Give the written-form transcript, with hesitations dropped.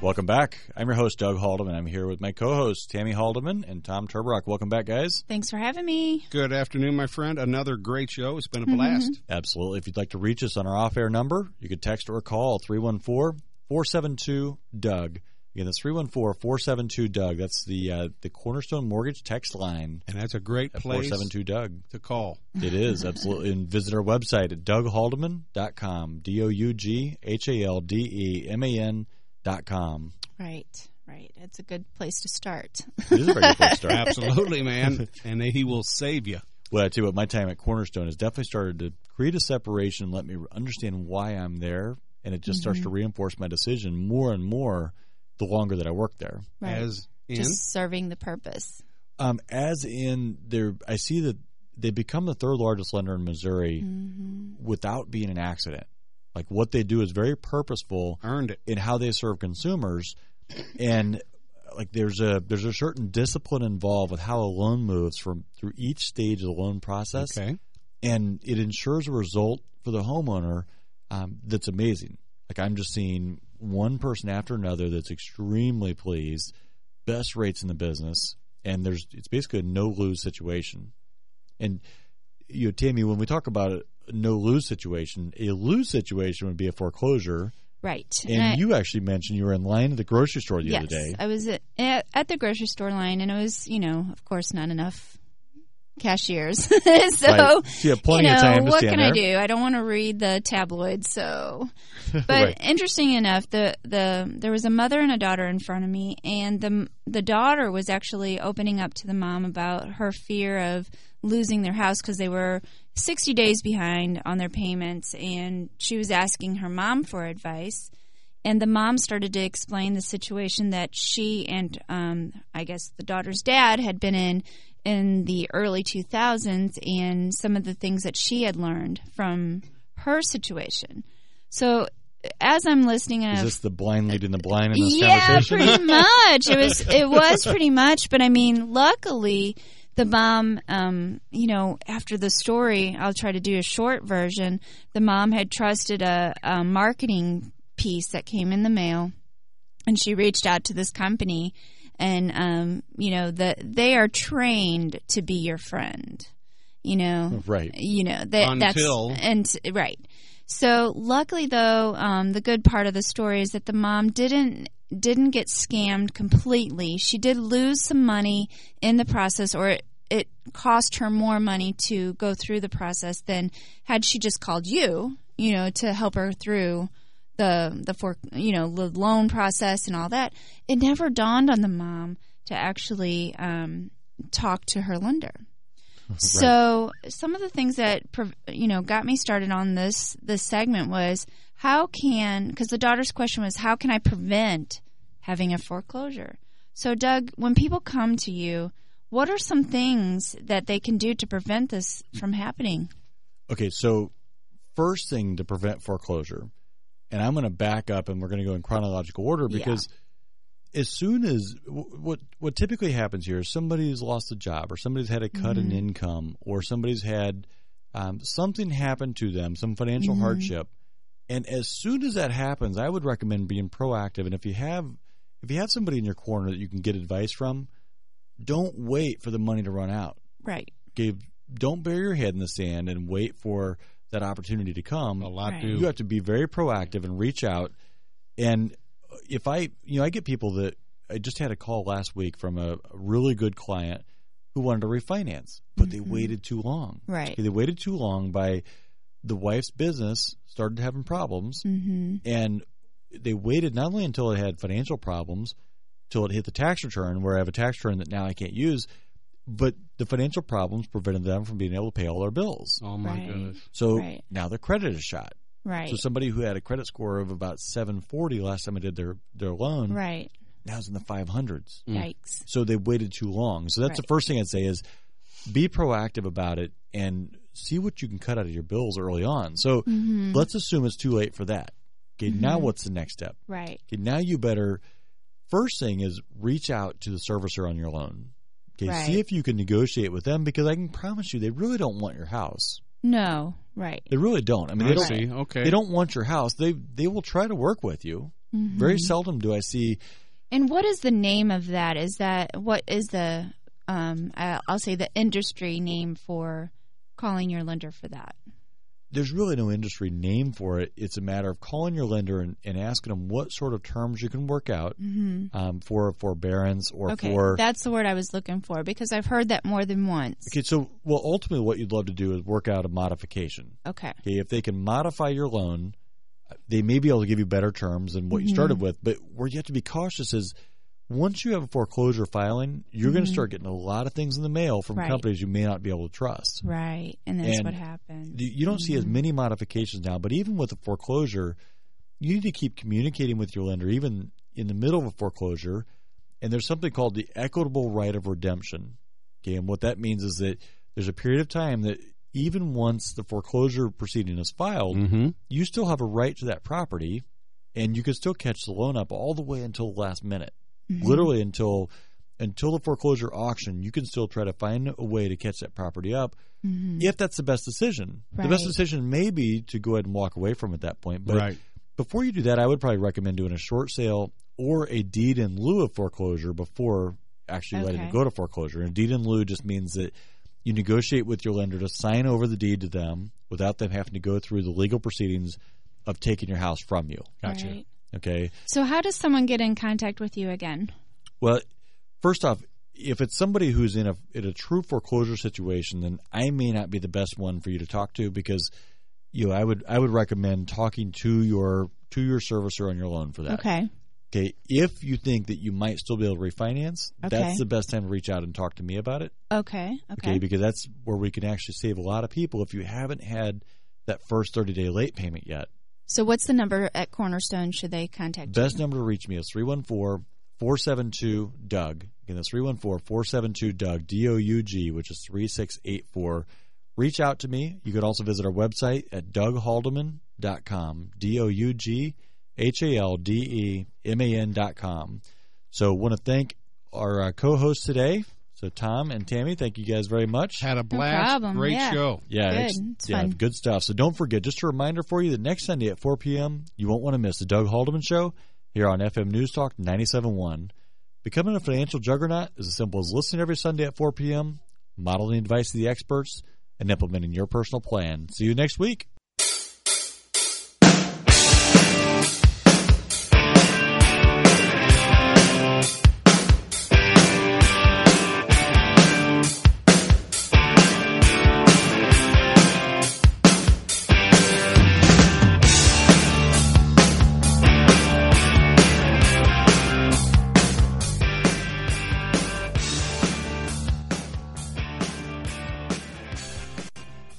Welcome back. I'm your host, Doug Haldeman. I'm here with my co-hosts, Tammy Haldeman and Tom Turbrock. Welcome back, guys. Thanks for having me. Good afternoon, my friend. Another great show. It's been a blast. Absolutely. If you'd like to reach us on our off-air number, you could text or call 314-472-DOUG. Again, that's 314-472-DOUG. That's the Cornerstone Mortgage text line. And that's a great place 472-DOUG. to call. It is, absolutely. And visit our website at DougHaldeman.com, DougHaldeman.com. Right. It's a good place to start. It is a very good place to start. Absolutely, man. And he will save you. Well, I tell you what, my time at Cornerstone has definitely started to create a separation and let me understand why I'm there, and it just starts to reinforce my decision more and more the longer that I work there. Right. As in? Just serving the purpose. As in, I see that they become the third largest lender in Missouri without being an accident. Like, what they do is very purposeful. Earned it. In how they serve consumers, and like there's a certain discipline involved with how a loan moves through each stage of the loan process, and it ensures a result for the homeowner that's amazing. Like, I'm just seeing one person after another that's extremely pleased, best rates in the business, and it's basically a no-lose situation. And Tammy, when we talk about a no-lose situation, a lose situation would be a foreclosure. Right. And you actually mentioned you were in line at the grocery store the other day. Yes, I was at the grocery store line, and it was, of course, not enough cashiers. So, you have plenty of time to what stand can there. I do? I don't want to read the tabloids, so. But Right. Interesting enough, there was a mother and a daughter in front of me, and the daughter was actually opening up to the mom about her fear of losing their house because they were 60 days behind on their payments, and she was asking her mom for advice. And the mom started to explain the situation that she and I guess the daughter's dad had been in the early 2000s, and some of the things that she had learned from her situation. So as I'm listening, Is this the blind leading the blind in this yeah, conversation? pretty much. It was pretty much. But I mean, luckily, the mom, after the story, I'll try to do a short version. The mom had trusted a marketing piece that came in the mail, and she reached out to this company, and they are trained to be your friend. Right. Right. So luckily, though, the good part of the story is that the mom didn't get scammed completely. She did lose some money in the process, or it cost her more money to go through the process than had she just called you, to help her through the loan process and all that. It never dawned on the mom to actually talk to her lender. Right. So some of the things that got me started on this segment was because the daughter's question was, how can I prevent having a foreclosure? So Doug, when people come to you, what are some things that they can do to prevent this from happening? Okay, so first thing to prevent foreclosure, and I'm going to back up and we're going to go in chronological order because as soon as what typically happens here is somebody's lost a job, or somebody's had a cut in income, or somebody's had something happen to them, some financial hardship. And as soon as that happens, I would recommend being proactive. And if you have somebody in your corner that you can get advice from, don't wait for the money to run out. Right. Okay, don't bury your head in the sand and wait for that opportunity to come. A lot do. You have to be very proactive and reach out. And if I get people that I just had a call last week from a really good client who wanted to refinance, but they waited too long. Right. They waited too long. By the wife's business started having problems, and they waited not only until it had financial problems, till it hit the tax return, where I have a tax return that now I can't use, but the financial problems prevented them from being able to pay all their bills. Oh, my goodness. So now their credit is shot. Right. So somebody who had a credit score of about 740 last time I did their loan, now is in the 500s. Yikes. So they waited too long. So that's the first thing I'd say is be proactive about it and see what you can cut out of your bills early on. So let's assume it's too late for that. Okay, now what's the next step? Right. Okay, now you better, first thing is reach out to the servicer on your loan. Okay, see if you can negotiate with them, because I can promise you they really don't want your house. No, right. They really don't. I mean, they don't want your house. They will try to work with you. Very seldom do I see. And what is the name of that? What is the I'll say the industry name for calling your lender for that? There's really no industry name for it. It's a matter of calling your lender and asking them what sort of terms you can work out for forbearance or for... That's the word I was looking for because I've heard that more than once. Okay, so, ultimately what you'd love to do is work out a modification. Okay, if they can modify your loan, they may be able to give you better terms than what you started with. But where you have to be cautious is once you have a foreclosure filing, you're going to start getting a lot of things in the mail from companies you may not be able to trust. Right, and that's what happened. You don't see as many modifications now, but even with a foreclosure, you need to keep communicating with your lender, even in the middle of a foreclosure. And there's something called the equitable right of redemption. Okay, and what that means is that there's a period of time that even once the foreclosure proceeding is filed, you still have a right to that property, and you can still catch the loan up all the way until the last minute. Literally until the foreclosure auction, you can still try to find a way to catch that property up if that's the best decision. Right. The best decision may be to go ahead and walk away from it at that point. But before you do that, I would probably recommend doing a short sale or a deed in lieu of foreclosure before actually letting it go to foreclosure. And a deed in lieu just means that you negotiate with your lender to sign over the deed to them without them having to go through the legal proceedings of taking your house from you. Gotcha. Right. Okay. So how does someone get in contact with you again? Well, first off, if it's somebody who's in a true foreclosure situation, then I may not be the best one for you to talk to because I would recommend talking to your servicer on your loan for that. Okay. Okay. If you think that you might still be able to refinance, that's the best time to reach out and talk to me about it. Okay. Because that's where we can actually save a lot of people if you haven't had that first 30-day late payment yet. So what's the number at Cornerstone should they contact you? Best number to reach me is 314-472-DOUG. Again, that's 314-472-DOUG, D-O-U-G, which is 3684. Reach out to me. You can also visit our website at DougHaldeman.com, DougHaldeman.com. So I want to thank our co-hosts today. So Tom and Tammy, thank you guys very much. Had a blast. No problem. Great show. Yeah, it's fun. Good stuff. So don't forget, just a reminder for you, that next Sunday at 4 p.m., you won't want to miss the Doug Haldeman Show here on FM News Talk 97.1. Becoming a financial juggernaut is as simple as listening every Sunday at 4 p.m., modeling advice of the experts, and implementing your personal plan. See you next week.